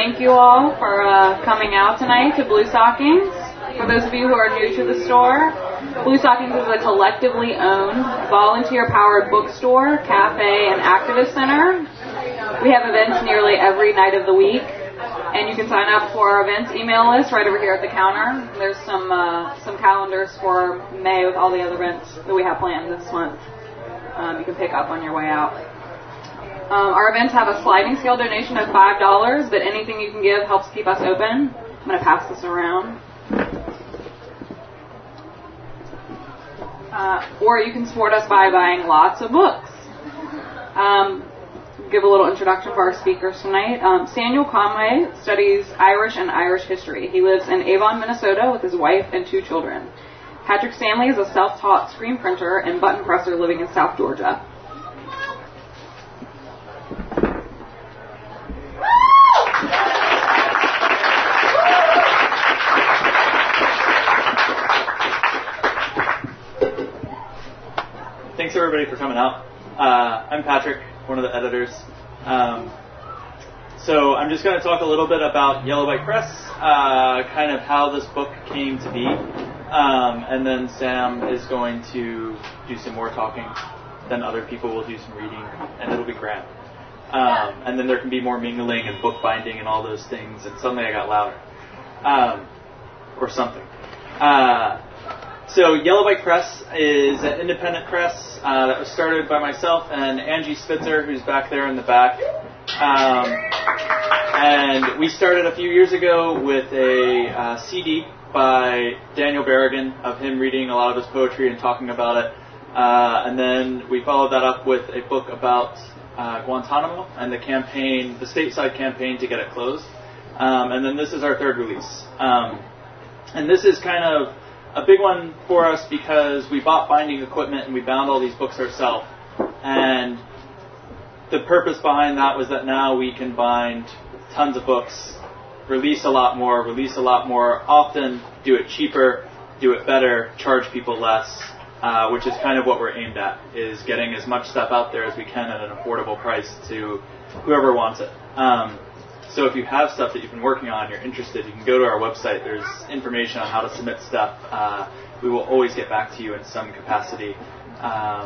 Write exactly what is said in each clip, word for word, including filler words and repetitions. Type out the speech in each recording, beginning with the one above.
thank you all for uh, coming out tonight to Blue Stockings. For those of you who are new to the store, Blue Stockings is a collectively owned, volunteer-powered bookstore, cafe, and activist center. We have events nearly every night of the week, and you can sign up for our events email list right over here at the counter. There's some uh, some calendars for May with all the other events that we have planned this month. Um, you can pick up on your way out. Um, our events have a sliding scale donation of five dollars, but anything you can give helps keep us open. I'm going to pass this around. Uh, or you can support us by buying lots of books. Um, give a little introduction for our speakers tonight. Um, Samuel Conway studies Irish and Irish history. He lives in Avon, Minnesota with his wife and two children. Patrick Stanley is a self-taught screen printer and button presser living in South Georgia. Thanks everybody for coming out. Uh, I'm Patrick, one of the editors. Um, so I'm just going to talk a little bit about Yellow Bike Press, uh, kind of how this book came to be, um, and then Sam is going to do some more talking. Then other people will do some reading, and it'll be grand. Um, and then there can be more mingling and bookbinding and all those things, and suddenly I got louder. Um, or something. Uh, So Yellow Bike Press is an independent press uh, that was started by myself and Angie Spitzer, who's back there in the back. Um, and we started a few years ago with a uh, C D by Daniel Berrigan of him reading a lot of his poetry and talking about it. Uh, and then we followed that up with a book about uh, Guantanamo and the campaign, the stateside campaign to get it closed. Um, and then this is our third release. Um, and this is kind of a big one for us because we bought binding equipment and we bound all these books ourselves. And the purpose behind that was that now we can bind tons of books, release a lot more, release a lot more often, do it cheaper, do it better, charge people less, uh, which is kind of what we're aimed at, is getting as much stuff out there as we can at an affordable price to whoever wants it. Um, So if you have stuff that you've been working on, you're interested, you can go to our website. There's information on how to submit stuff. Uh, we will always get back to you in some capacity. Um,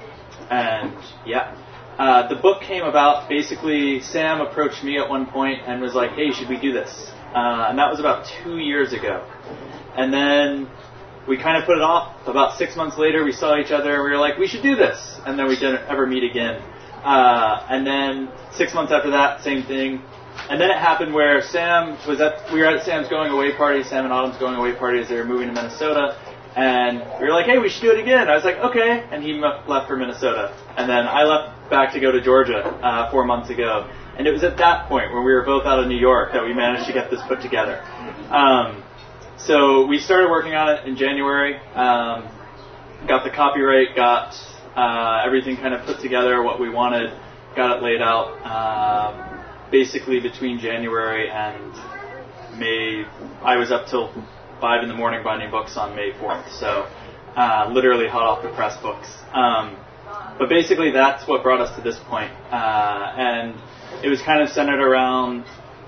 and yeah, uh, the book came about, basically Sam approached me at one point and was like, hey, should we do this? Uh, and that was about two years ago. And then we kind of put it off. About six months later, we saw each other and we were like, we should do this. And then we didn't ever meet again. Uh, and then six months after that, same thing. And then it happened where Sam was at, we were at Sam's going away party, Sam and Autumn's going away party as they were moving to Minnesota. And we were like, hey, we should do it again. I was like, okay. And he left for Minnesota. And then I left back to go to Georgia uh, four months ago. And it was at that point when we were both out of New York that we managed to get this put together. Um, so we started working on it in January. Um, got the copyright, got uh, everything kind of put together, what we wanted, got it laid out. Um, Basically between January and May, I was up till five in the morning binding books on May fourth. So uh, literally hot off the press books. Um, but basically that's what brought us to this point. Uh, and it was kind of centered around,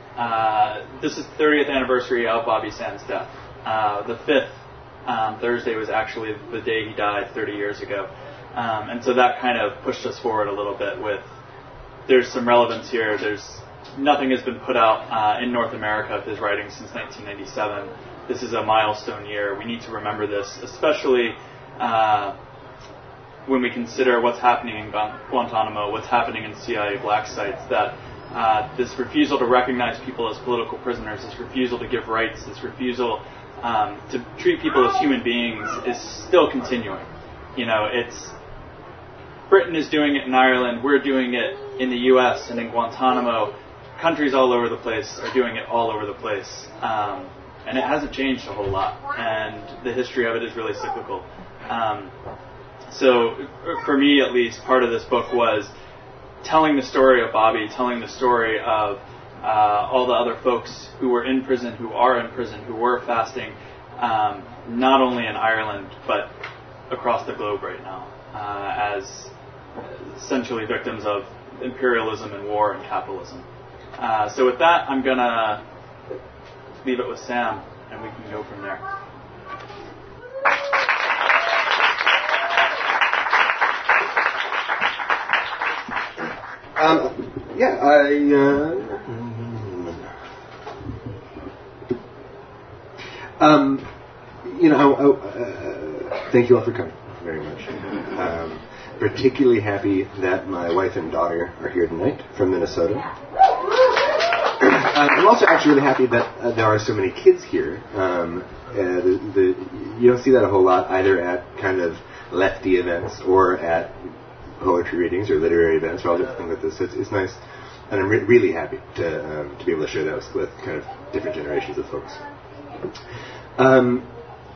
uh, this is the thirtieth anniversary of Bobby Sands' death. Uh, the fifth um, Thursday was actually the day he died thirty years ago. Um, and so that kind of pushed us forward a little bit with, there's some relevance here. There's Nothing has been put out uh, in North America of his writing since nineteen ninety-seven. This is a milestone year. We need to remember this, especially uh, when we consider what's happening in Guantanamo, what's happening in C I A black sites, that uh, this refusal to recognize people as political prisoners, this refusal to give rights, this refusal um, to treat people as human beings is still continuing. You know, it's Britain is doing it in Ireland. We're doing it in the U S and in Guantanamo. Countries all over the place are doing it all over the place. Um, and it hasn't changed a whole lot. And the history of it is really cyclical. Um, so for me, at least, part of this book was telling the story of Bobby, telling the story of uh, all the other folks who were in prison, who are in prison, who were fasting, um, not only in Ireland, but across the globe right now, uh, as essentially victims of imperialism and war and capitalism. Uh, so with that, I'm going to leave it with Sam, and we can go from there. Um, yeah, I... Uh, um, you know, I, I, uh, thank you all for coming very much. Um, particularly happy that my wife and daughter are here tonight from Minnesota. Uh, I'm also actually really happy that uh, there are so many kids here. Um, uh, the, the, you don't see that a whole lot either at kind of lefty events or at poetry readings or literary events or all different things like this. So it's, it's nice, and I'm re- really happy to um, to be able to share that with, with kind of different generations of folks. Um,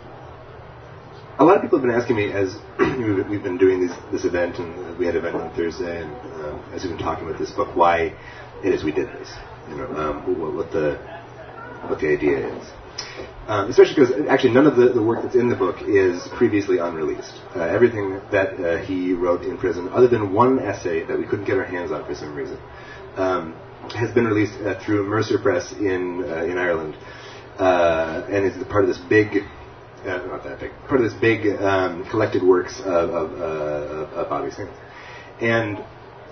a lot of people have been asking me as we've been doing this, this event, and we had an event on Thursday, and um, as we've been talking about this book, why it is we did this. You know, um, what, what the what the idea is. Um, especially because actually none of the, the work that's in the book is previously unreleased. Uh, everything that uh, he wrote in prison, other than one essay that we couldn't get our hands on for some reason, um, has been released uh, through Mercer Press in uh, in Ireland, uh, and is part of this big, uh, not that big, part of this big um, collected works of, of, uh, of, of Bobby Sands. And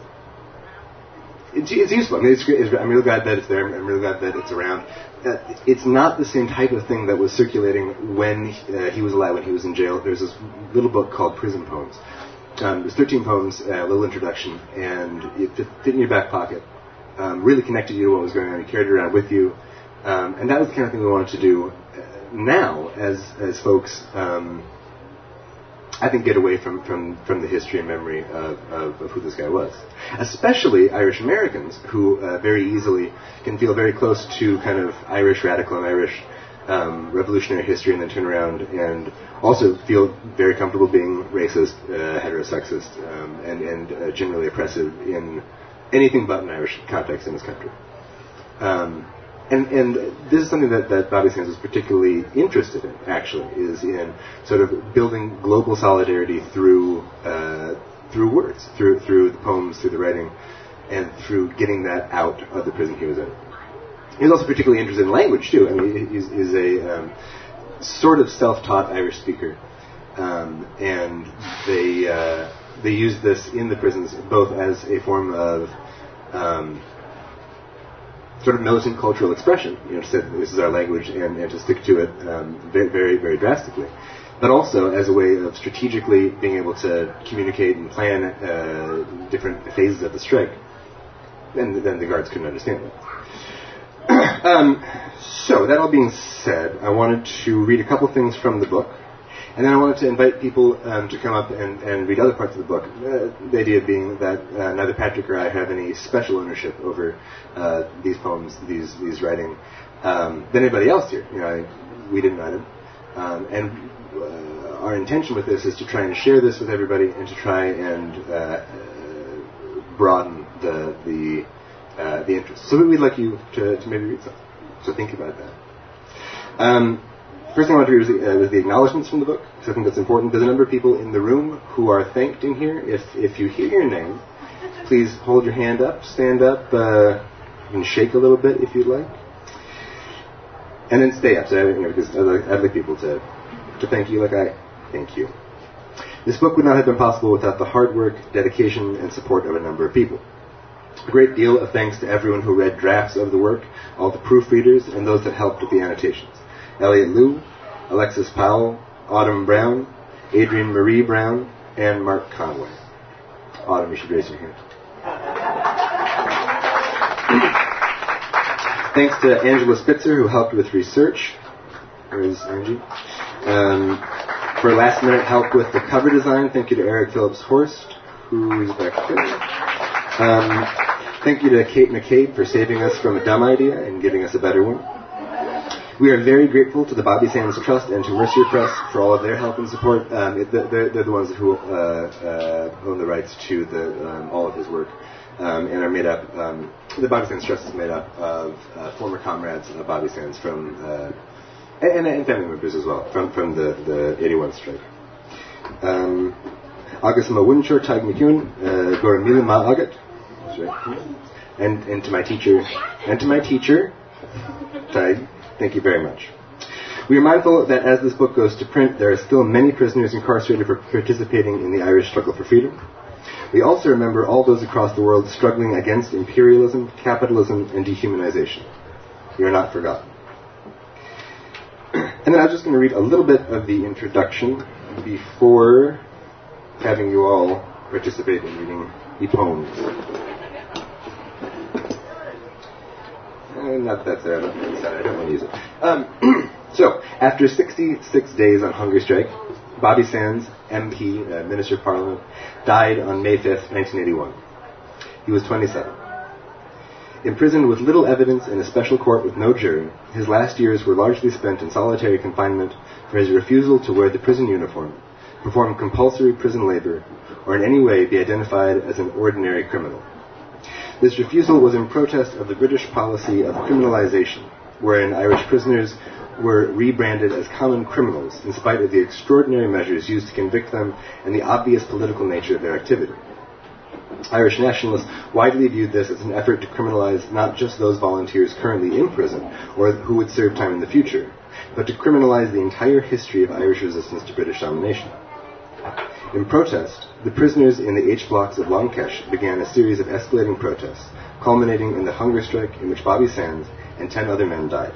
it's, it's useful. I mean, it's, it's, I'm really glad that it's there. I'm really glad that it's around. Uh, it's not the same type of thing that was circulating when uh, he was alive, when he was in jail. There's this little book called Prison Poems. Um, there's thirteen poems, a uh, little introduction, and it fit in your back pocket. Um, really connected you to what was going on. You carried it around with you. Um, and that was the kind of thing we wanted to do uh, now as as folks, um, I think, get away from, from, from the history and memory of, of, of who this guy was. Especially Irish Americans, who uh, very easily can feel very close to kind of Irish radical and Irish um, revolutionary history, and then turn around and also feel very comfortable being racist, uh, heterosexist, um, and, and uh, generally oppressive in anything but an Irish context in this country. Um, And, and this is something that, that Bobby Sands was particularly interested in, actually, is in sort of building global solidarity through uh, through words, through through the poems, through the writing, and through getting that out of the prison he was in. He was also particularly interested in language, too. I mean, he's, he's a um, sort of self-taught Irish speaker, um, and they uh, they use this in the prisons both as a form of Um, sort of militant cultural expression, you know, to say this is our language and, and to stick to it um, very, very, very drastically, but also as a way of strategically being able to communicate and plan uh, different phases of the strike. And then the guards couldn't understand that. um, so, that all being said, I wanted to read a couple things from the book, and then I wanted to invite people um, to come up and, and read other parts of the book. Uh, the idea being that uh, neither Patrick or I have any special ownership over uh, these poems, these these writing, um, than anybody else here. You know, I, we didn't write them, um, and uh, our intention with this is to try and share this with everybody and to try and uh, broaden the the uh, the interest. So we'd like you to, to maybe read something. So think about that. Um, First thing I want to read was the, uh, was the acknowledgments from the book, because I think that's important. There's a number of people in the room who are thanked in here. If if you hear your name, please hold your hand up, stand up, uh, you can shake a little bit if you'd like, and then stay up. So you know, because I'd like, I'd like people to to thank you like I thank you. This book would not have been possible without the hard work, dedication, and support of a number of people. A great deal of thanks to everyone who read drafts of the work, all the proofreaders, and those that helped with the annotations. Elliot Liu, Alexis Powell, Autumn Brown, Adrienne Marie Brown, and Mark Conway. Autumn, you should raise your hand. Thanks to Angela Spitzer, who helped with research. Where's Angie? Um, for last-minute help with the cover design, thank you to Eric Phillips Horst, who's back there. Um, thank you to Kate McCabe for saving us from a dumb idea and giving us a better one. We are very grateful to the Bobby Sands Trust and to Mercer Press for all of their help and support. Um, it, they're, they're the ones who uh, uh, own the rights to the, um, all of his work, um, and are made up. Um, the Bobby Sands Trust is made up of uh, former comrades of Bobby Sands from, uh, and, and family members as well from from the, the eighty-one strike. Um, Agus ma Winchor Tag McEwen, Gora Mila Ma Agat. and, and to my teacher, and to my teacher, Tig, thank you very much. We are mindful that as this book goes to print, there are still many prisoners incarcerated for participating in the Irish struggle for freedom. We also remember all those across the world struggling against imperialism, capitalism, and dehumanization. We are not forgotten. And then I'm just going to read a little bit of the introduction before having you all participate in reading the poems. Uh, not that there, I don't want to use it. Um, so, after sixty-six days on hunger strike, Bobby Sands, M P, uh, Minister of Parliament, died on May fifth, nineteen eighty-one. He was twenty-seven. Imprisoned with little evidence in a special court with no jury, his last years were largely spent in solitary confinement for his refusal to wear the prison uniform, perform compulsory prison labor, or in any way be identified as an ordinary criminal. This refusal was in protest of the British policy of criminalization, wherein Irish prisoners were rebranded as common criminals in spite of the extraordinary measures used to convict them and the obvious political nature of their activity. Irish nationalists widely viewed this as an effort to criminalize not just those volunteers currently in prison or who would serve time in the future, but to criminalize the entire history of Irish resistance to British domination. In protest, the prisoners in the H blocks of Long Kesh began a series of escalating protests, culminating in the hunger strike in which Bobby Sands and ten other men died.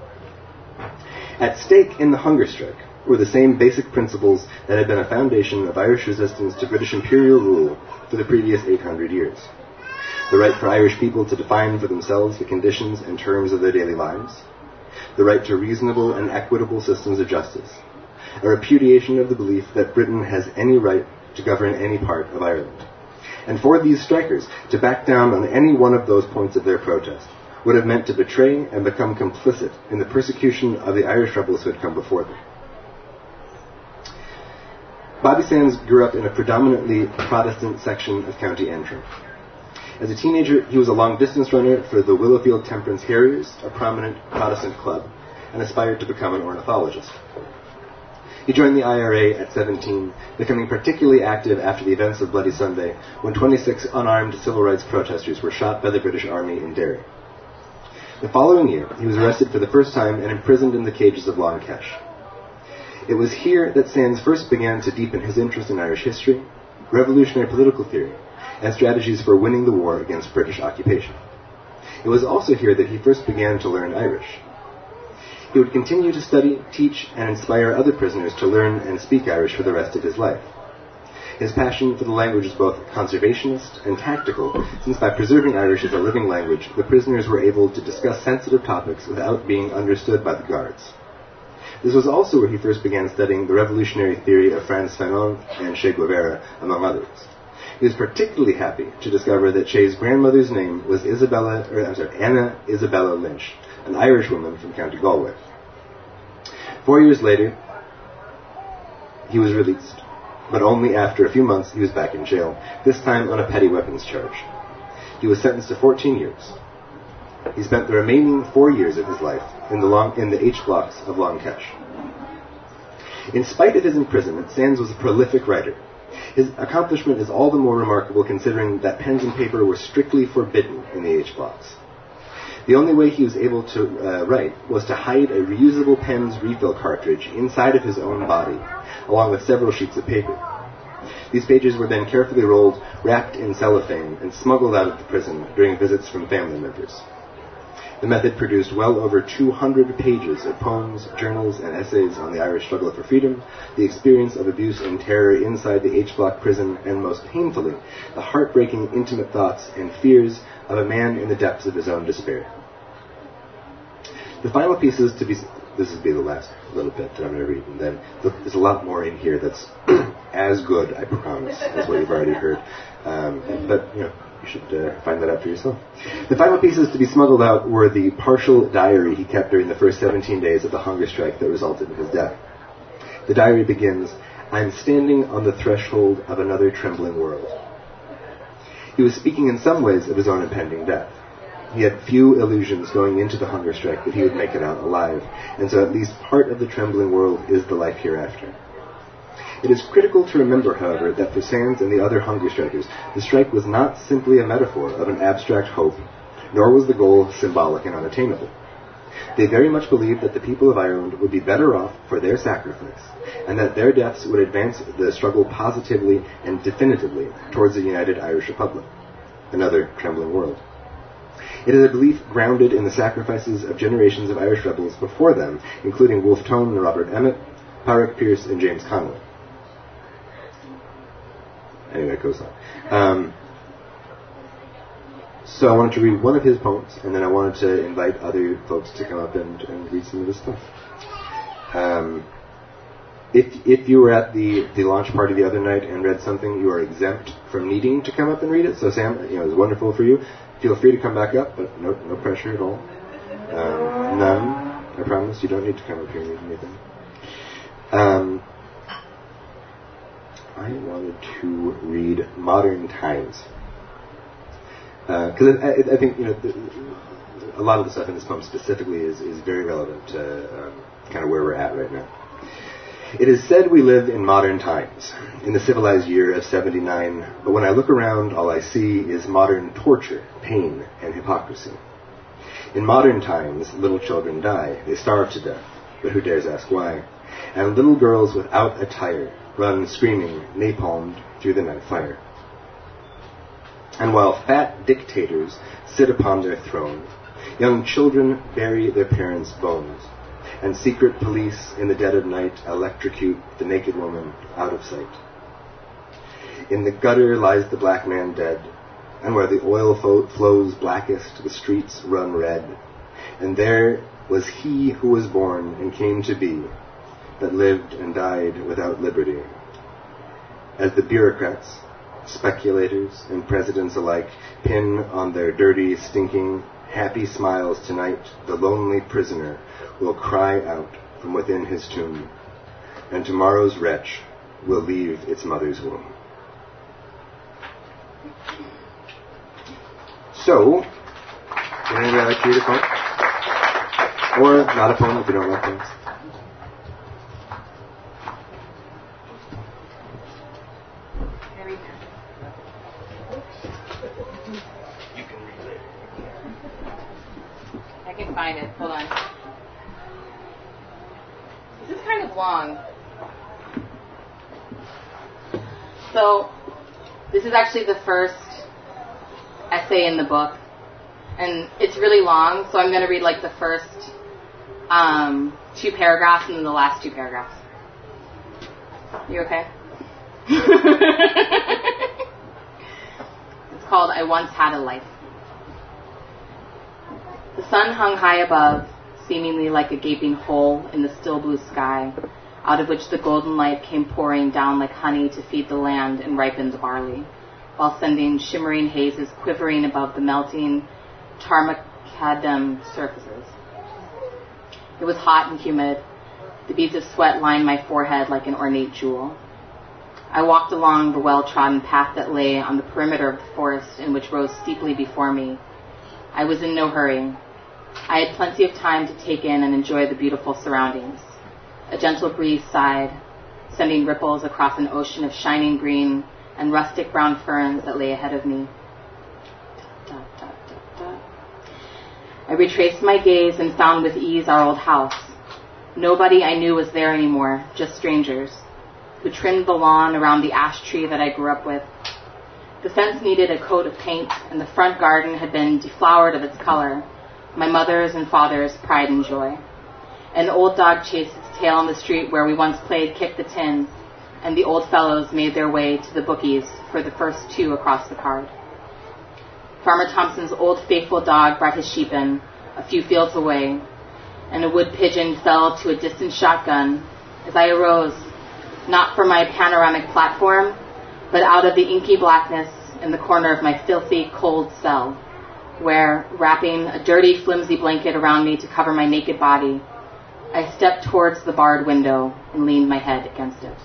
At stake in the hunger strike were the same basic principles that had been a foundation of Irish resistance to British imperial rule for the previous eight hundred years. The right for Irish people to define for themselves the conditions and terms of their daily lives, the right to reasonable and equitable systems of justice, a repudiation of the belief that Britain has any right to govern any part of Ireland. And for these strikers, to back down on any one of those points of their protest would have meant to betray and become complicit in the persecution of the Irish rebels who had come before them. Bobby Sands grew up in a predominantly Protestant section of County Antrim. As a teenager, he was a long-distance runner for the Willowfield Temperance Harriers, a prominent Protestant club, and aspired to become an ornithologist. He joined the I R A at seventeen, becoming particularly active after the events of Bloody Sunday, when twenty-six unarmed civil rights protesters were shot by the British Army in Derry. The following year, he was arrested for the first time and imprisoned in the cages of Long Kesh. It was here that Sands first began to deepen his interest in Irish history, revolutionary political theory, and strategies for winning the war against British occupation. It was also here that he first began to learn Irish. He would continue to study, teach, and inspire other prisoners to learn and speak Irish for the rest of his life. His passion for the language was both conservationist and tactical, since by preserving Irish as a living language, the prisoners were able to discuss sensitive topics without being understood by the guards. This was also where he first began studying the revolutionary theory of Frantz Fanon and Che Guevara, among others. He was particularly happy to discover that Che's grandmother's name was Isabella, or I'm sorry, Anna Isabella Lynch, an Irish woman from County Galway. Four years later, he was released, but only after a few months he was back in jail, this time on a petty weapons charge. He was sentenced to fourteen years. He spent the remaining four years of his life in the, long, in the H blocks of Long Kesh. In spite of his imprisonment, Sands was a prolific writer. His accomplishment is all the more remarkable considering that pens and paper were strictly forbidden in the H blocks. The only way he was able to uh, write was to hide a reusable pen's refill cartridge inside of his own body, along with several sheets of paper. These pages were then carefully rolled, wrapped in cellophane, and smuggled out of the prison during visits from family members. The method produced well over two hundred pages of poems, journals, and essays on the Irish struggle for freedom, the experience of abuse and terror inside the H-block prison, and most painfully, the heartbreaking intimate thoughts and fears of a man in the depths of his own despair. The final pieces to be... This will be the last little bit that I'm going to read, and then there's a lot more in here that's as good, I promise, as what you've already heard. Um, but, you know, you should uh, find that out for yourself. The final pieces to be smuggled out were the partial diary he kept during the first seventeen days of the hunger strike that resulted in his death. The diary begins, "I'm standing on the threshold of another trembling world." He was speaking in some ways of his own impending death. He had few illusions going into the hunger strike that he would make it out alive, and so at least part of the trembling world is the life hereafter. It is critical to remember, however, that for Sands and the other hunger strikers, the strike was not simply a metaphor of an abstract hope nor was the goal symbolic and unattainable. They very much believed that the people of Ireland would be better off for their sacrifice, and that their deaths would advance the struggle positively and definitively towards a united Irish Republic, another trembling world. It is a belief grounded in the sacrifices of generations of Irish rebels before them, including Wolfe Tone, Robert Emmet, Pádraig Pearse, and James Connolly. Anyway, it goes on. Um, so I wanted to read one of his poems, and then I wanted to invite other folks to come up and, and read some of his stuff. Um, if if you were at the, the launch party the other night and read something, you are exempt from needing to come up and read it. So Sam, you know, it was wonderful for you. Feel free to come back up, but no no pressure at all. Um, none. I promise you don't need to come up here and read anything. Um, I wanted to read Modern Times. Because uh, I, I think, you know, the, a lot of the stuff in this poem specifically is, is very relevant to um, kind of where we're at right now. It is said we live in modern times, in the civilized year of seventy-nine, but when I look around, all I see is modern torture, pain, and hypocrisy. In modern times, little children die. They starve to death, but who dares ask why? And little girls without attire run screaming, napalmed through the night fire. And while fat dictators sit upon their throne, young children bury their parents' bones, and secret police in the dead of night electrocute the naked woman out of sight. In the gutter lies the black man dead, and where the oil fo- flows blackest, the streets run red. And there was he who was born and came to be, that lived and died without liberty. As the bureaucrats, speculators, and presidents alike pin on their dirty, stinking, happy smiles tonight, the lonely prisoner will cry out from within his tomb, and tomorrow's wretch will leave its mother's womb. So, would anybody like to read a poem? Or not a poem if you don't like poems? Find it. Hold on. This is kind of long. So, this is actually the first essay in the book. And it's really long, so I'm going to read like the first um, two paragraphs and then the last two paragraphs. You okay? It's called I Once Had a Life. The sun hung high above, seemingly like a gaping hole in the still blue sky, out of which the golden light came pouring down like honey to feed the land and ripen the barley, while sending shimmering hazes quivering above the melting tarmacadam surfaces. It was hot and humid. The beads of sweat lined my forehead like an ornate jewel. I walked along the well-trodden path that lay on the perimeter of the forest and which rose steeply before me. I was in no hurry. I had plenty of time to take in and enjoy the beautiful surroundings. A gentle breeze sighed, sending ripples across an ocean of shining green and rustic brown ferns that lay ahead of me. Dot, dot, dot, dot. I retraced my gaze and found with ease our old house. Nobody I knew was there anymore, just strangers, who trimmed the lawn around the ash tree that I grew up with. The fence needed a coat of paint, and the front garden had been deflowered of its color, my mother's and father's pride and joy. An old dog chased its tail on the street where we once played kick the tin, and the old fellows made their way to the bookies for the first two across the card. Farmer Thompson's old faithful dog brought his sheep in, a few fields away, and a wood pigeon fell to a distant shotgun as I arose, not from my panoramic platform, but out of the inky blackness in the corner of my filthy, cold cell, where, wrapping a dirty, flimsy blanket around me to cover my naked body, I stepped towards the barred window and leaned my head against it.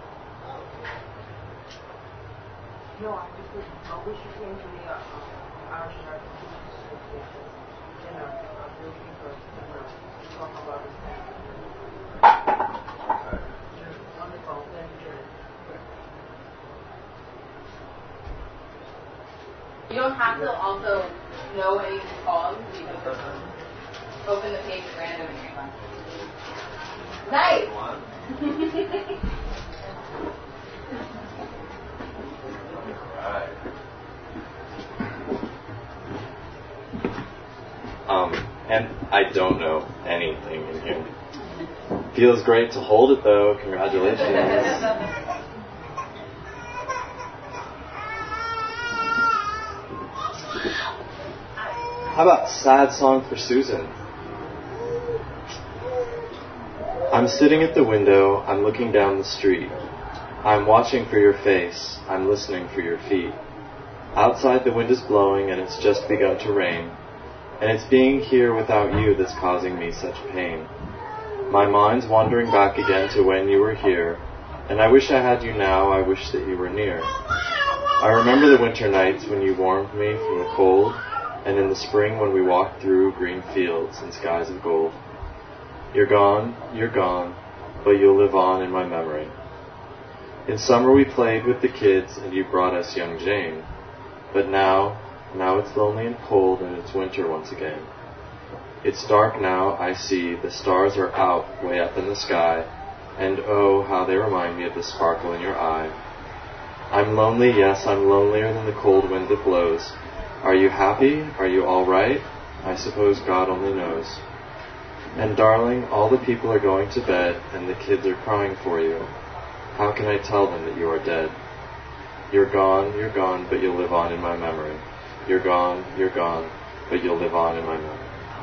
No, I just wish, I wish you came to me. Uh, You don't have to also know any of these poems. You can just open the page at random and read one. Nice! Um, and I don't know anything in here. Feels great to hold it though. Congratulations. How about Sad Song for Susan? I'm sitting at the window, I'm looking down the street. I'm watching for your face, I'm listening for your feet. Outside the wind is blowing and it's just begun to rain. And it's being here without you that's causing me such pain. My mind's wandering back again to when you were here. And I wish I had you now, I wish that you were near. I remember the winter nights when you warmed me from the cold, and in the spring when we walked through green fields and skies of gold. You're gone, you're gone, but you'll live on in my memory. In summer we played with the kids and you brought us young Jane. But now, now it's lonely and cold and it's winter once again. It's dark now, I see, the stars are out way up in the sky, and oh, how they remind me of the sparkle in your eye. I'm lonely, yes, I'm lonelier than the cold wind that blows. Are you happy? Are you all right? I suppose God only knows. And darling, all the people are going to bed, and the kids are crying for you. How can I tell them that you are dead? You're gone, you're gone, but you'll live on in my memory. You're gone, you're gone, but you'll live on in my memory.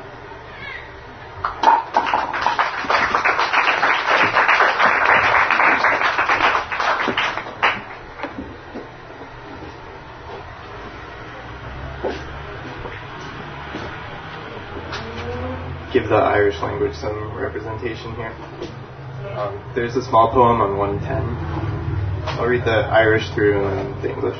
Give the Irish language some representation here. Um, there's a small poem on one ten. I'll read the Irish through and then the English.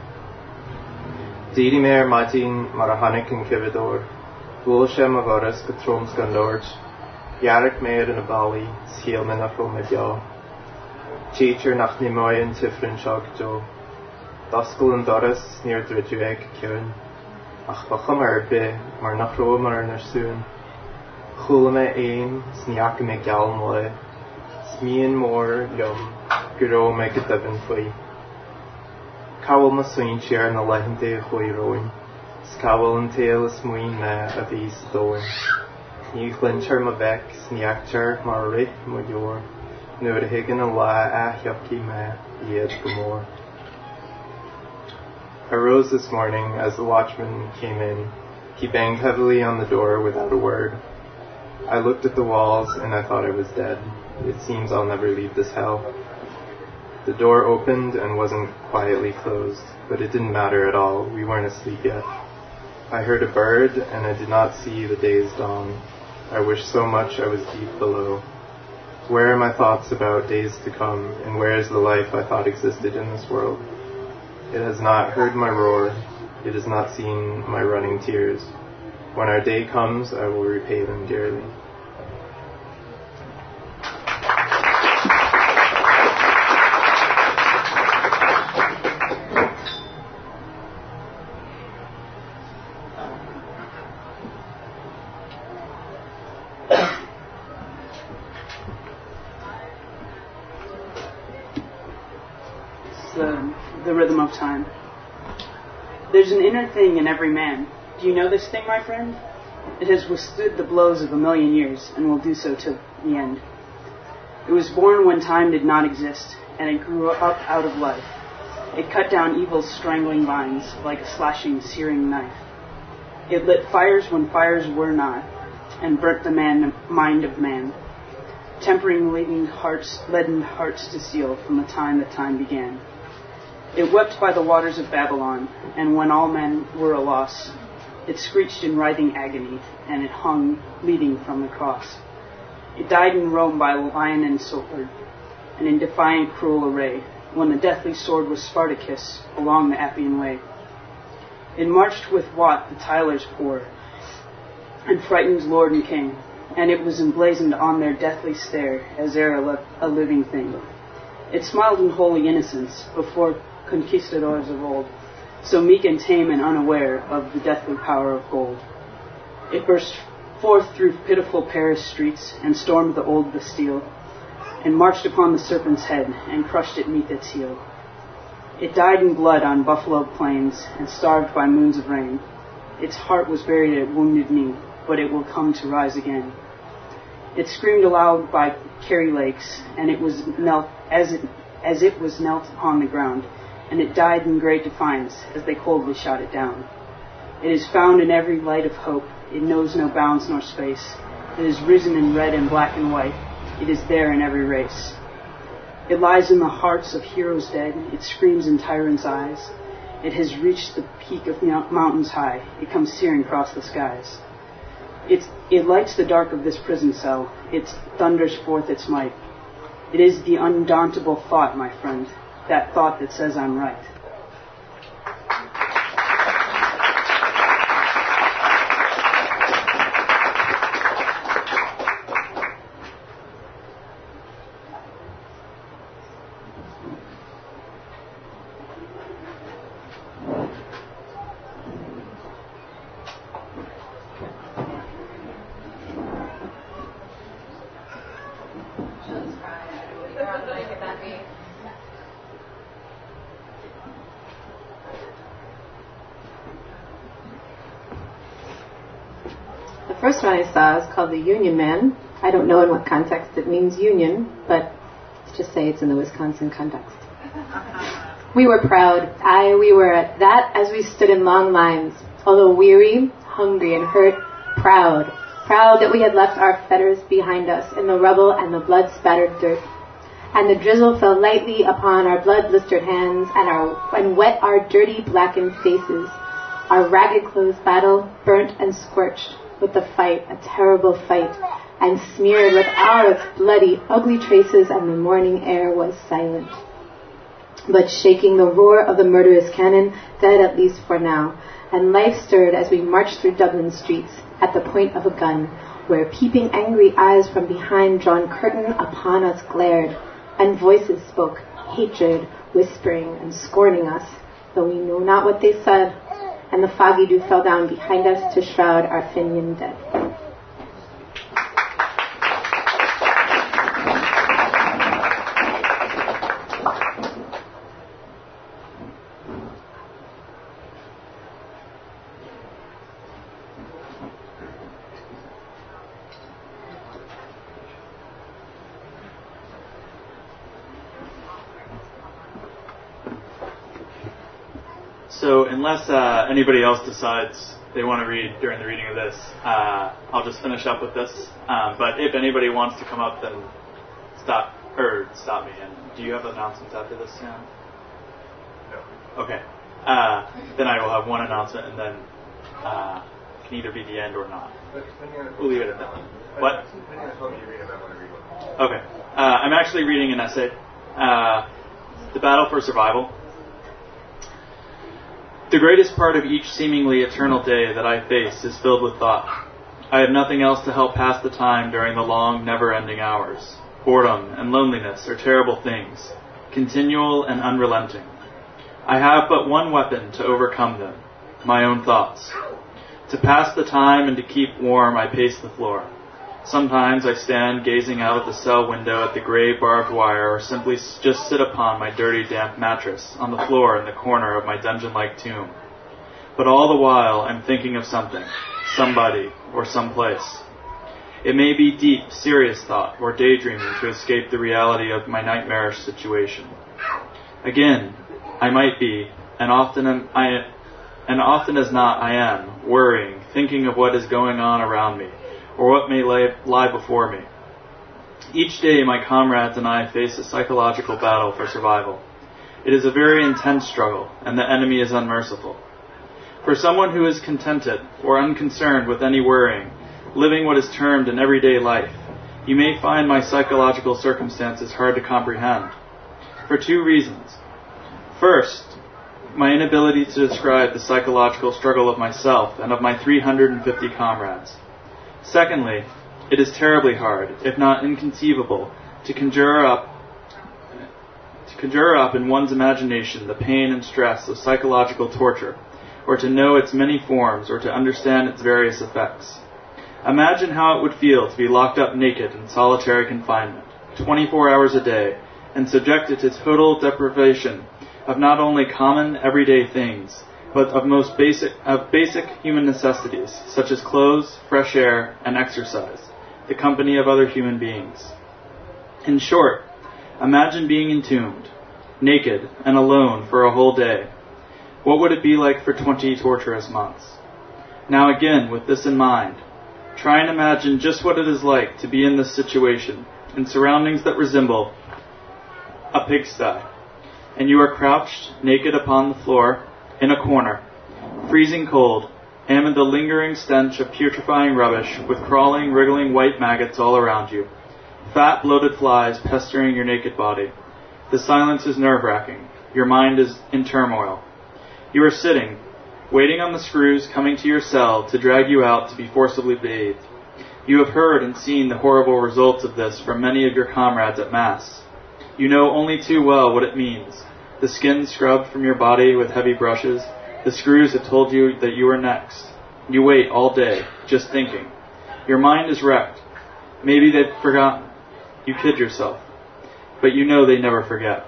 Diri mer matin marahanik in Kivador, Gulshem of Oris Katrons Gandorj, Yarik mer in a Bali, Seal Menafo Medya, Teacher nach Nimoyan Tifrin Shog Jo, Daskul and Doris near Dredjueg Kieran, Ach Bacham Erbe, Mar Nachro Mar Nersoon. Chulame aim, sniak me galmoy, smien more yum, guro me gadevin fwy. Cawal ma swyn siar na lehente chwy roin, scawal yn teil ys mwyn na a fys doen. Ni glincher ma bec, sniakcher ma rich ma yor, nu'r higan a la a hyopki me, ied gomor. I rose this morning as the watchman came in. He banged heavily on the door without a word. I looked at the walls and I thought I was dead. It seems I'll never leave this hell. The door opened and wasn't quietly closed, but it didn't matter at all. We weren't asleep yet. I heard a bird and I did not see the day's dawn. I wish so much I was deep below. Where are my thoughts about days to come, and where is the life I thought existed in this world? It has not heard my roar. It has not seen my running tears. When our day comes, I will repay them dearly. It's the, the rhythm of time. There's an inner thing in every man. Do you know this thing, my friend? It has withstood the blows of a million years, and will do so till the end. It was born when time did not exist, and it grew up out of life. It cut down evil's strangling vines, like a slashing, searing knife. It lit fires when fires were not, and burnt the man, mind of man, tempering leaden hearts, leaden hearts to steel from the time that time began. It wept by the waters of Babylon, and when all men were a loss, it screeched in writhing agony, and it hung, bleeding from the cross. It died in Rome by lion and sword, and in defiant cruel array, when the deathly sword was Spartacus along the Appian way. It marched with Wat, the Tyler's poor, and frightened lord and king, and it was emblazoned on their deathly stare as e'er a, li- a living thing. It smiled in holy innocence before conquistadors of old, so meek and tame and unaware of the deathly power of gold. It burst forth through pitiful Paris streets and stormed the old Bastille, and marched upon the serpent's head and crushed it neath its heel. It died in blood on buffalo plains and starved by moons of rain. Its heart was buried at Wounded Knee, but it will come to rise again. It screamed aloud by Kerry Lakes, and it was knelt as it as it was knelt upon the ground, and it died in great defiance as they coldly shot it down. It is found in every light of hope. It knows no bounds nor space. It is risen in red and black and white. It is there in every race. It lies in the hearts of heroes dead. It screams in tyrants' eyes. It has reached the peak of mountains high. It comes searing across the skies. It, it lights the dark of this prison cell. It thunders forth its might. It is the undauntable thought, my friend, that thought that says I'm right. The first one I saw is called The Union Man. I don't know in what context it means union, but let's just say it's in the Wisconsin context. We were proud. Aye, we were at that as we stood in long lines, although weary, hungry, and hurt, proud. Proud that we had left our fetters behind us in the rubble and the blood-spattered dirt. And the drizzle fell lightly upon our blood-blistered hands and, our, and wet our dirty, blackened faces. Our ragged clothes battle, burnt and scorched with the fight, a terrible fight, and smeared with our bloody, ugly traces, and the morning air was silent. But shaking the roar of the murderous cannon, dead at least for now, and life stirred as we marched through Dublin streets at the point of a gun, where peeping angry eyes from behind drawn curtain upon us glared, and voices spoke, hatred, whispering and scorning us, though we knew not what they said, and the foggy dew fell down behind us to shroud our Fenian dead. So unless uh, anybody else decides they want to read during the reading of this, uh, I'll just finish up with this. Um, but if anybody wants to come up, then stop or stop me. And do you have announcements after this, Sam? No. Okay. Uh, then I will have one announcement, and then uh, can either be the end or not. We'll leave it at that. What? Okay. Uh, I'm actually reading an essay, uh, "The Battle for Survival." The greatest part of each seemingly eternal day that I face is filled with thought. I have nothing else to help pass the time during the long, never-ending hours. Boredom and loneliness are terrible things, continual and unrelenting. I have but one weapon to overcome them, my own thoughts. To pass the time and to keep warm, I pace the floor. Sometimes I stand gazing out of the cell window at the gray barbed wire, or simply just sit upon my dirty, damp mattress on the floor in the corner of my dungeon-like tomb. But all the while, I'm thinking of something, somebody, or someplace. It may be deep, serious thought, or daydreaming to escape the reality of my nightmarish situation. Again, I might be, and often am I, and often as not I am, worrying, thinking of what is going on around me, or what may lay, lie before me. Each day my comrades and I face a psychological battle for survival. It is a very intense struggle, and the enemy is unmerciful. For someone who is contented or unconcerned with any worrying, living what is termed an everyday life, you may find my psychological circumstances hard to comprehend. For two reasons. First, my inability to describe the psychological struggle of myself and of my three hundred fifty comrades. Secondly, it is terribly hard, if not inconceivable, to conjure up to conjure up in one's imagination the pain and stress of psychological torture, or to know its many forms, or to understand its various effects. Imagine how it would feel to be locked up naked in solitary confinement, twenty-four hours a day, and subjected to total deprivation of not only common, everyday things, but of most basic of basic human necessities, such as clothes, fresh air, and exercise, the company of other human beings. In short, imagine being entombed, naked and alone for a whole day. What would it be like for twenty torturous months? Now again, with this in mind, try and imagine just what it is like to be in this situation, in surroundings that resemble a pigsty, and you are crouched, naked upon the floor, in a corner, freezing cold, amid the lingering stench of putrefying rubbish, with crawling, wriggling white maggots all around you, fat, bloated flies pestering your naked body. The silence is nerve-wracking. Your mind is in turmoil. You are sitting, waiting on the screws coming to your cell to drag you out to be forcibly bathed. You have heard and seen the horrible results of this from many of your comrades at Mass. You know only too well what it means. The skin scrubbed from your body with heavy brushes. The screws have told you that you are next. You wait all day, just thinking. Your mind is wrecked. Maybe they've forgotten. You kid yourself. But you know they never forget.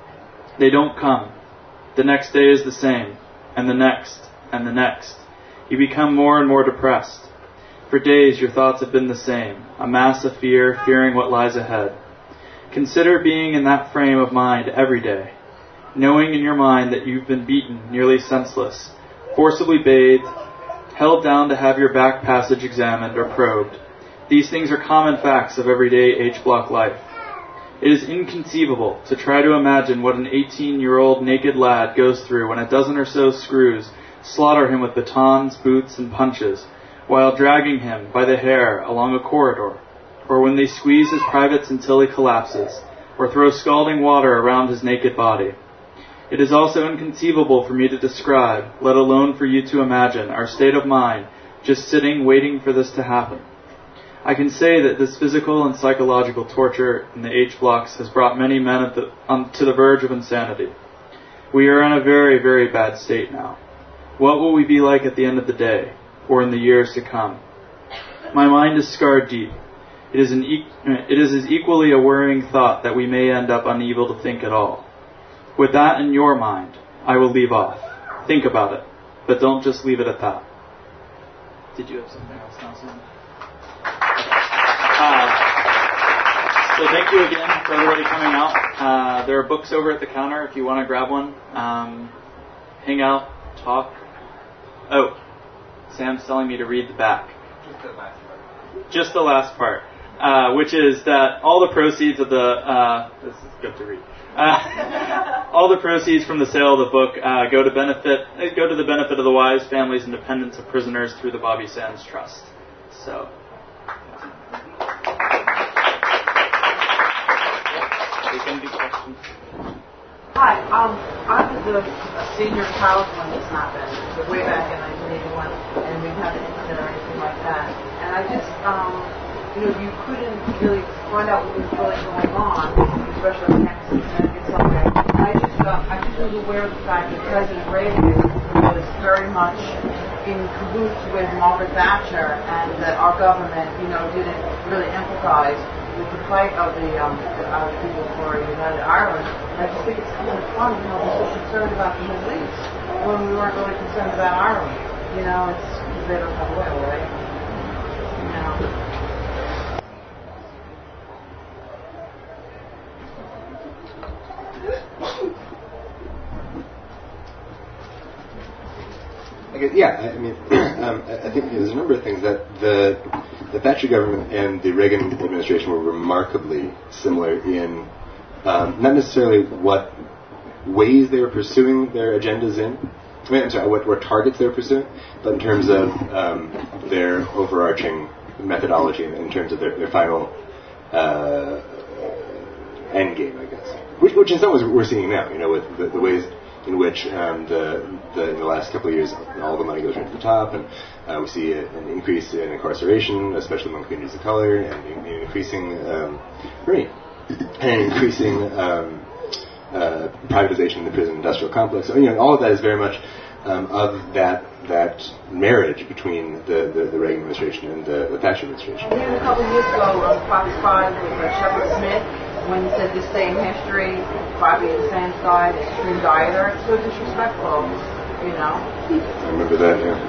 They don't come. The next day is the same, and the next, and the next. You become more and more depressed. For days your thoughts have been the same, a mass of fear, fearing what lies ahead. Consider being in that frame of mind every day, knowing in your mind that you've been beaten nearly senseless, forcibly bathed, held down to have your back passage examined or probed. These things are common facts of everyday H-block life. It is inconceivable to try to imagine what an eighteen-year-old naked lad goes through when a dozen or so screws slaughter him with batons, boots, and punches, while dragging him by the hair along a corridor, or when they squeeze his privates until he collapses, or throw scalding water around his naked body. It is also inconceivable for me to describe, let alone for you to imagine, our state of mind, just sitting waiting for this to happen. I can say that this physical and psychological torture in the H-blocks has brought many men at the, um, to the verge of insanity. We are in a very, very bad state now. What will we be like at the end of the day, or in the years to come? My mind is scarred deep. It is, an e- it is as equally a worrying thought that we may end up unable to think at all. With that in your mind, I will leave off. Think about it, but don't just leave it at that. Did you have something else, Nelson? Uh, so thank you again for everybody coming out. Uh, there are books over at the counter if you want to grab one. Um, hang out, talk. Oh, Sam's telling me to read the back. Just the last part. Just the last part, uh, which is that all the proceeds of the, uh, this is good to read. Uh, all the proceeds from the sale of the book uh, go to benefit go to the benefit of the wives, families, and dependents of prisoners through the Bobby Sands Trust. So. Hi, um, I was a, a senior college when this happened, so way back in nineteen eighty-one, and we didn't have the internet or anything like that. And I just, um, you know, you couldn't really find out what was really going on, especially on campus in Connecticut somewhere. And I just, uh, I just was aware of the fact that President Reagan was very much in cahoots with Margaret Thatcher, and that our government, you know, didn't really empathize with the plight of the um, uh, people for United Ireland. And I just think it's kind of fun, you know, we're so concerned about the Middle East when we weren't really concerned about Ireland. You know, it's because they don't have oil, right? You know. I guess, yeah, I mean, um, I think there's a number of things that the the Thatcher government and the Reagan administration were remarkably similar in um, not necessarily what ways they were pursuing their agendas in. I mean, I'm sorry, what, what targets they were pursuing, but in terms of um, their overarching methodology, and in terms of their, their final uh, end game, I guess. Which, which in some ways we're seeing now, you know, with the, the ways in which um, the, the in the last couple of years all the money goes right to the top, and uh, we see a, an increase in incarceration, especially among communities of color, and an increasing um, right, and an increasing um, uh, privatization in the prison industrial complex. So, you know, all of that is very much um, of that that marriage between the, the, the Reagan administration and the, the Thatcher administration. And then a couple of years ago on Fox five with uh, Shepard Smith, when he said this day in history, Bobby and Sam's died, extreme dieter, it's so disrespectful, you know. I remember that, yeah.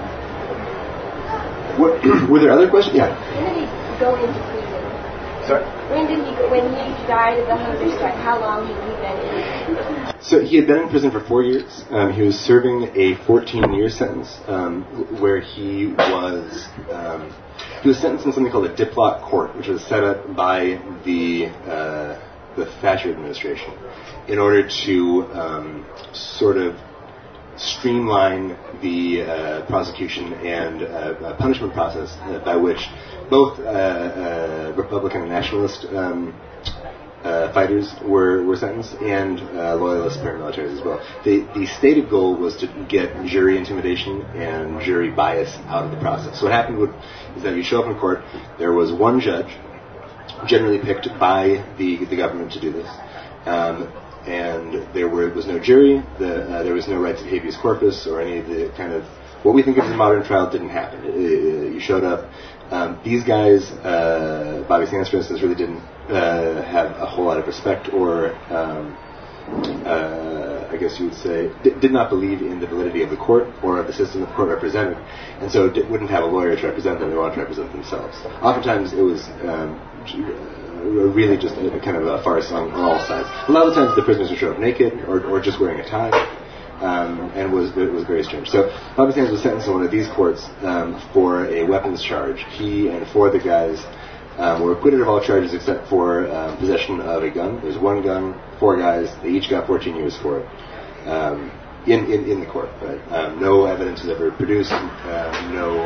What, were there other questions? Yeah. When did he go into prison? Sorry? When did he go, when he died of the hunger strike, how long had he been in? So he had been in prison for four years. Um, he was serving a fourteen-year sentence um, where he was um, he was sentenced in something called a Diplock court, which was set up by the uh, the Thatcher administration in order to um, sort of streamline the uh, prosecution and uh, punishment process uh, by which both uh, uh, Republican and nationalist um, uh, fighters were, were sentenced, and uh, loyalist paramilitaries as well. The, the stated goal was to get jury intimidation and jury bias out of the process. So what happened would, is that you show up in court, there was one judge, generally picked by the, the government to do this, um, and there were, was no jury, the, uh, there was no rights of habeas corpus or any of the kind of, what we think of as a modern trial didn't happen. It, it, you showed up. Um, these guys, uh, Bobby Sands, for instance, really didn't uh, have a whole lot of respect or, um, uh, I guess you would say, d- did not believe in the validity of the court or of the system that the court represented, and so d- wouldn't have a lawyer to represent them. They wanted to represent themselves. Oftentimes it was um, really just a, a kind of a farce on, on all sides. A lot of the times the prisoners would show up naked or, or just wearing a tie. Um, and was it was very strange. So Bobby Sands was sentenced in one of these courts um, for a weapons charge. He and four of the guys um, were acquitted of all charges except for um, possession of a gun. There's one gun, four guys. They each got fourteen years for it um, in, in in the court. Right? Um, no evidence was ever produced. Uh, no.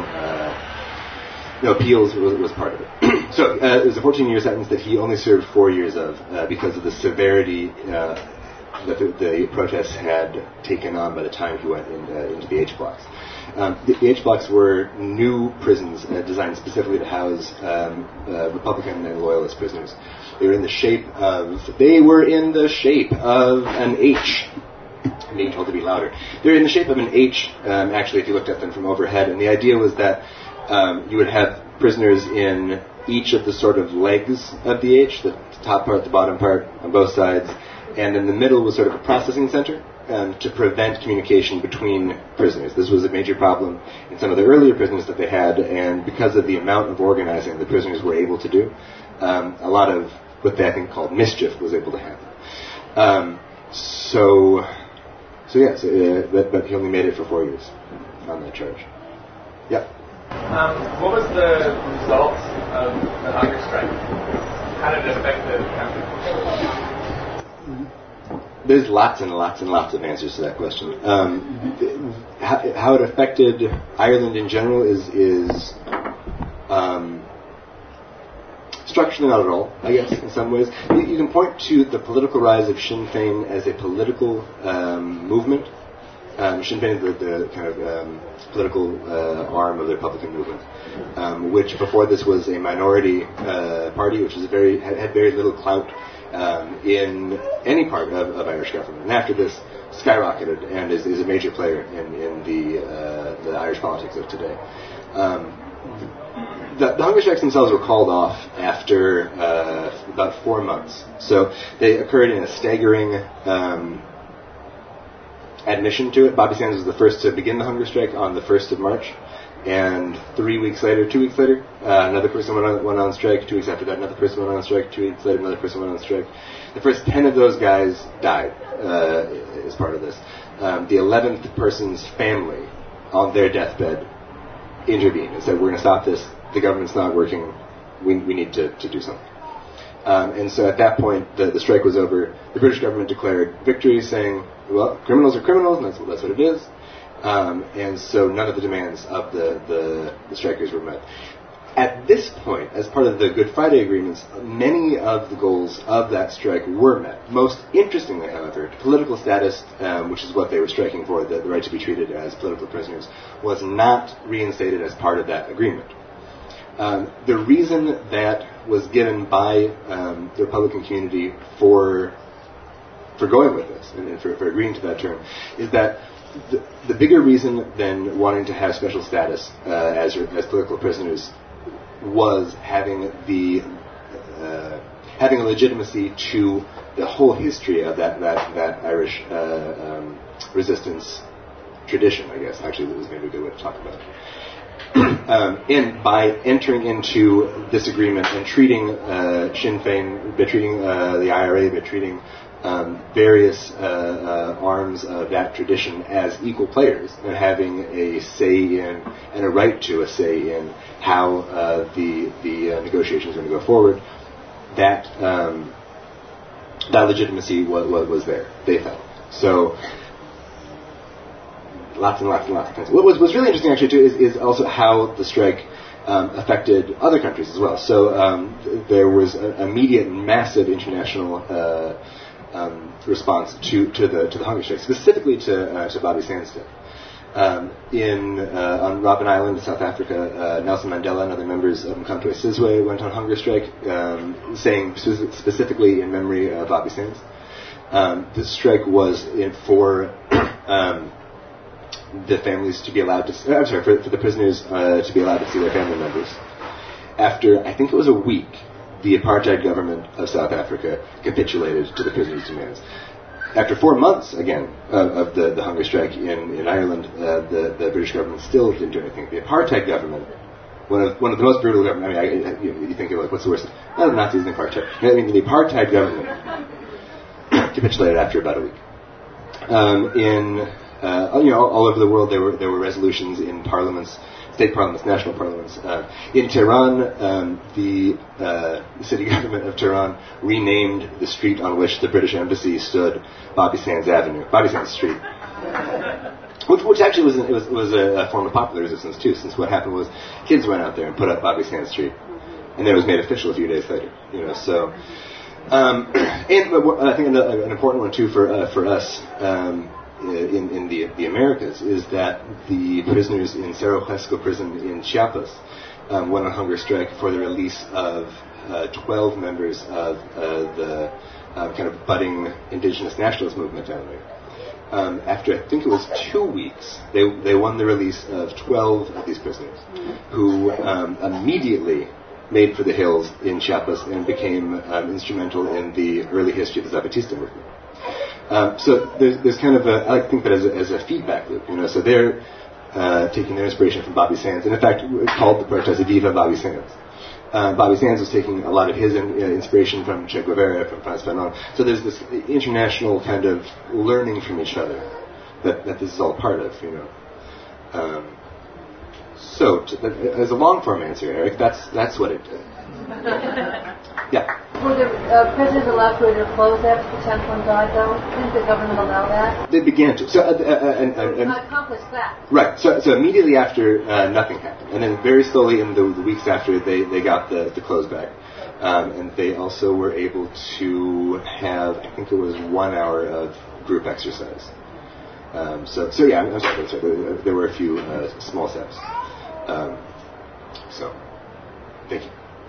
Uh, No, appeals was, was part of it. So uh, it was a fourteen-year sentence that he only served four years of uh, because of the severity uh, that the, the protests had taken on by the time he went in, uh, into the H blocks. Um, the, the H blocks were new prisons uh, designed specifically to house um, uh, Republican and Loyalist prisoners. They were in the shape of they were in the shape of an H. I'm being told to be louder. They're in the shape of an H. Um, actually, if you looked at them from overhead, and the idea was that um, you would have prisoners in each of the sort of legs of the H, the top part, the bottom part, on both sides. And in the middle was sort of a processing center um, to prevent communication between prisoners. This was a major problem in some of the earlier prisons that they had, and because of the amount of organizing the prisoners were able to do, um, a lot of what they I think called mischief was able to happen. Um, so, so yes, uh, but, but he only made it for four years on that charge. Yeah. Um, what was the result of the hunger strike? How did it affect the country? There's lots and lots and lots of answers to that question. Um, how, how it affected Ireland in general is is um, structurally not at all, I guess, in some ways. You, you can point to the political rise of Sinn Féin as a political um, movement. Um, Sinn Féin is the, the kind of um, political uh, arm of the Republican movement, um, which before this was a minority uh, party, which was a very had, had very little clout Um, in any part of, of Irish government, and after this skyrocketed and is, is a major player in, in the uh, the Irish politics of today. Um, the, the hunger strikes themselves were called off after uh, about four months, so they occurred in a staggering um, admission to it. Bobby Sands was the first to begin the hunger strike on the first of March. And three weeks later, two weeks later, uh, another person went on, went on strike. Two weeks after that, another person went on strike. Two weeks later, another person went on strike. The first ten of those guys died uh, as part of this. Um, the eleventh person's family, on their deathbed, intervened and said, "We're going to stop this. The government's not working. We, we need to, to do something." Um, and so at that point, the, the strike was over. The British government declared victory, saying, "Well, criminals are criminals, and that's, that's what it is." Um, and so none of the demands of the, the, the strikers were met. at this point, as part of the Good Friday agreements, many of the goals of that strike were met. Most interestingly, however, political status, um, which is what they were striking for, the, the right to be treated as political prisoners, was not reinstated as part of that agreement. Um, the reason that was given by um, the Republican community for for going with this and for, for agreeing to that term is that the, the bigger reason than wanting to have special status uh, as as political prisoners was having the uh, having a legitimacy to the whole history of that that that Irish uh, um, resistance tradition. I guess actually that was maybe a good way to talk about it. Um, and by entering into this agreement and treating uh, Sinn Féin, by treating uh, the I R A, by treating um, various uh, uh, arms of that tradition as equal players and having a say in and a right to a say in how uh, the the uh, negotiations are going to go forward, that um, that legitimacy was, was there. They felt so. Lots and lots and lots of things. What was, was really interesting, actually, too, is, is also how the strike um, affected other countries as well. So um, th- there was an immediate, massive international uh, um, response to, to the to the hunger strike, specifically to uh, to Bobby Sands' death. Um, in uh, on Robben Island in South Africa, uh, Nelson Mandela and other members of Mkhonto Sizwe went on hunger strike, um, saying spe- specifically in memory of Bobby Sands. Um, this strike was in for. Um, the families to be allowed to, I'm sorry, for, for the prisoners uh, to be allowed to see their family members. After, I think it was a week, the apartheid government of South Africa capitulated to the prisoners' demands. After four months, again, of, of the, the hunger strike in, in Ireland, uh, the, the British government still didn't do anything. The apartheid government, one of one of the most brutal governments, I mean, I, you, you think of like, what's the worst? Well, the Nazis and the apartheid. I mean, the apartheid government capitulated after about a week. Um, in Uh, you know, all, all over the world, there were there were resolutions in parliaments, state parliaments, national parliaments. Uh, in Tehran, um, the, uh, the city government of Tehran renamed the street on which the British embassy stood Bobby Sands Avenue, Bobby Sands Street, which, which actually was, it was was a, a form of popular resistance too. Since what happened was kids went out there and put up Bobby Sands Street, and then it was made official a few days later. You know, so um, and uh, I think an, an important one too for uh, for us. Um, In, in the the Americas is that the prisoners in Cerro Fresco prison in Chiapas um, went on hunger strike for the release of uh, twelve members of uh, the uh, kind of budding indigenous nationalist movement down there. Um, after I think it was two weeks, they they won the release of twelve of these prisoners, who um, immediately made for the hills in Chiapas and became um, instrumental in the early history of the Zapatista movement. Um, so there's, there's kind of a, I like to think that as a, as a feedback loop, you know, so they're uh, taking their inspiration from Bobby Sands, and in fact called the protest Viva Bobby Sands. Uh, Bobby Sands was taking a lot of his in, uh, inspiration from Che Guevara, from Frantz Fanon. So there's this international kind of learning from each other that, that this is all part of, you know. Um, so to, as a long form answer, Eric, that's that's what it did. Yeah. Were the uh, prisoners allowed to either close after the tenth one died, though? Didn't the government allow that? They began to. So, uh, uh, and, and, and, Not accomplished that. Right. So, so immediately after, uh, nothing happened, and then very slowly in the, the weeks after, they, they got the, the clothes back, um, and they also were able to have, I think it was one hour of group exercise. Um, so, so yeah, I'm sorry, I'm sorry. There, there were a few uh, small steps. Um, so, thank you.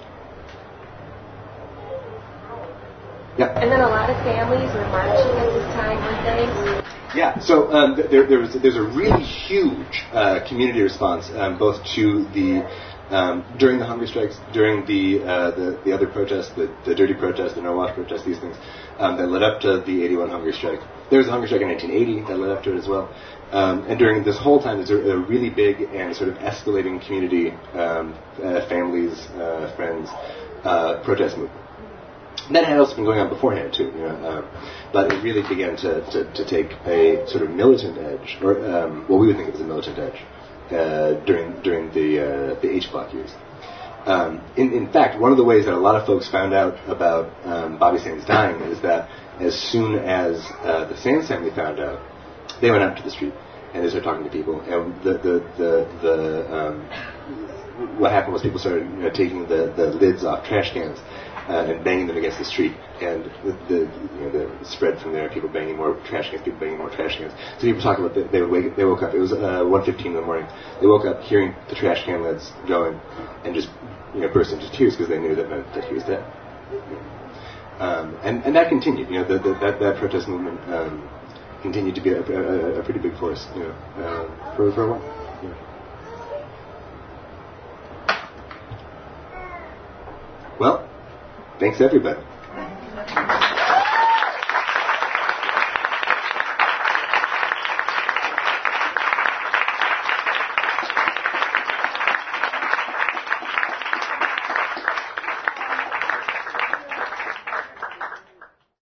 Yeah. And then a lot of families were marching at this time, weren't they? Yeah. So um, there, there was there's a really huge uh, community response, um, both to the um, during the hunger strikes, during the uh, the, the other protests, the, the dirty protests, the no wash protests, these things um, that led up to the eighty-one hunger strike. There was a hunger strike in nineteen eighty that led up to it as well. Um, and during this whole time, there's a, a really big and sort of escalating community, um, uh, families, uh, friends, uh, protest movement. That had also been going on beforehand too, you know, uh, but it really began to, to, to take a sort of militant edge, or um, what we would think of as a militant edge, uh, during during the uh, the H block years. Um, in, in fact, one of the ways that a lot of folks found out about um, Bobby Sands dying is that as soon as uh, the Sands family found out, they went out to the street and they started talking to people, and the the the, the um, what happened was people started you know, taking the, the lids off trash cans uh, and banging them against the street, and the, the you know the spread from there. People banging more trash cans, people banging more trash cans. So people talk about that they would wake, they woke up. It was uh, one fifteen in the morning. They woke up hearing the trash can lids going, and just you know burst into tears because they knew that meant that he was dead. Um, and and that continued. You know the, the, that that protest movement um, continued to be a, a, a pretty big force. You know uh, for for a while. Yeah. Well, thanks everybody.